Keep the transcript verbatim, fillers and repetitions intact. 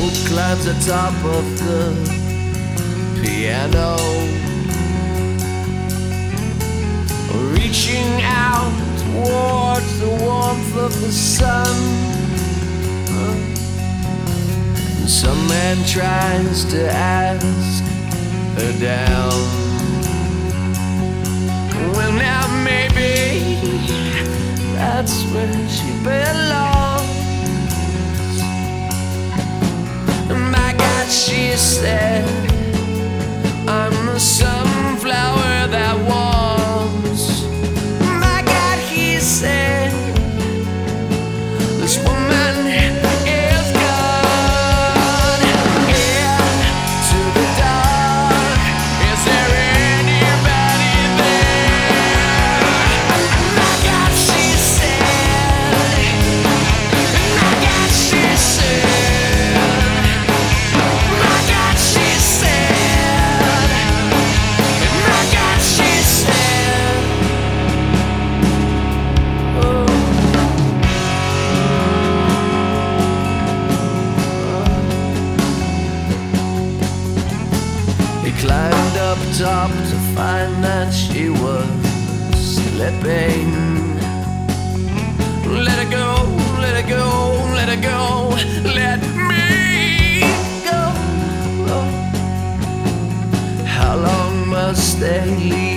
both climbs atop of the piano, reaching out towards the warmth of the sun. And some man tries to ask her down. Well, now maybe that's where she belongs. My God, she said, I'm the sunflower that was. My God, he said, this woman is gone. Into the dark, is there anybody there? My God, she said, my God, she said, my God, she said, my God, she said, oh. He climbed up top to find that she was slipping. Let her go, let her go, let her go, let me go. How long must they leave